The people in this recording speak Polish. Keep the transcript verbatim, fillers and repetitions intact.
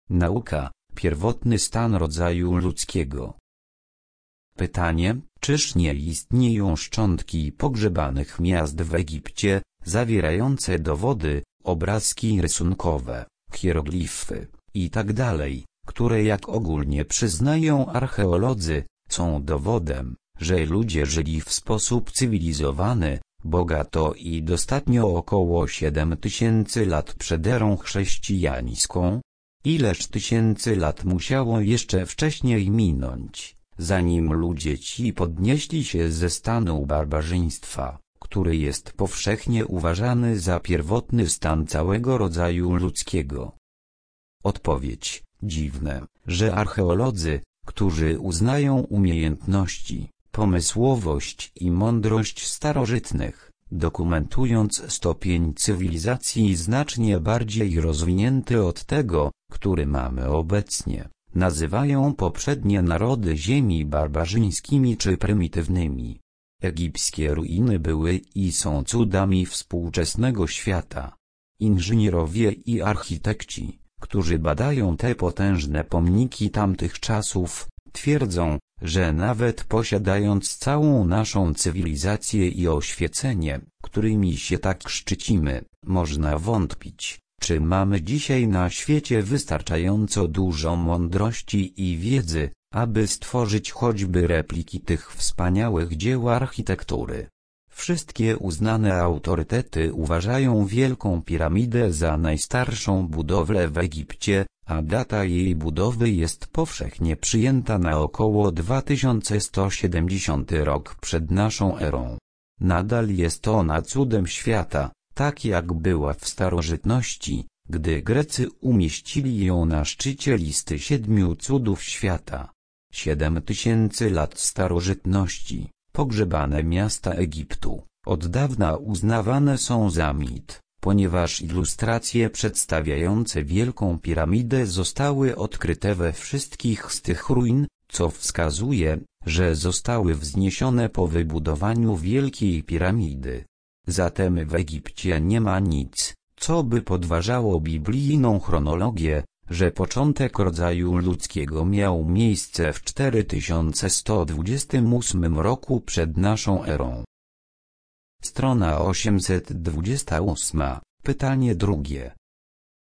Nauka, pierwotny stan rodzaju ludzkiego. Pytanie, czyż nie istnieją szczątki pogrzebanych miast w Egipcie, zawierające dowody, obrazki rysunkowe, hieroglify itd., które jak ogólnie przyznają archeolodzy, są dowodem, że ludzie żyli w sposób cywilizowany, bogato i dostatnio około siedem tysięcy lat przed erą chrześcijańską? Ileż tysięcy lat musiało jeszcze wcześniej minąć, zanim ludzie ci podnieśli się ze stanu barbarzyństwa, który jest powszechnie uważany za pierwotny stan całego rodzaju ludzkiego? Odpowiedź: dziwne, że archeolodzy, którzy uznają umiejętności, pomysłowość i mądrość starożytnych, dokumentując stopień cywilizacji znacznie bardziej rozwinięty od tego, który mamy obecnie, nazywają poprzednie narody ziemi barbarzyńskimi czy prymitywnymi. Egipskie ruiny były i są cudami współczesnego świata. Inżynierowie i architekci, którzy badają te potężne pomniki tamtych czasów, twierdzą, że nawet posiadając całą naszą cywilizację i oświecenie, którymi się tak szczycimy, można wątpić, czy mamy dzisiaj na świecie wystarczająco dużo mądrości i wiedzy, aby stworzyć choćby repliki tych wspaniałych dzieł architektury. Wszystkie uznane autorytety uważają Wielką Piramidę za najstarszą budowlę w Egipcie, a data jej budowy jest powszechnie przyjęta na około dwa tysiące sto siedemdziesiąty rok przed naszą erą. Nadal jest ona cudem świata, tak jak była w starożytności, gdy Grecy umieścili ją na szczycie listy siedmiu cudów świata. Siedem tysięcy lat starożytności, pogrzebane miasta Egiptu, od dawna uznawane są za mit, ponieważ ilustracje przedstawiające Wielką Piramidę zostały odkryte we wszystkich z tych ruin, co wskazuje, że zostały wzniesione po wybudowaniu Wielkiej Piramidy. Zatem w Egipcie nie ma nic, co by podważało biblijną chronologię, że początek rodzaju ludzkiego miał miejsce w cztery tysiące sto dwudziestym ósmym roku przed naszą erą. Strona osiemset dwudziesta ósma. Pytanie drugie.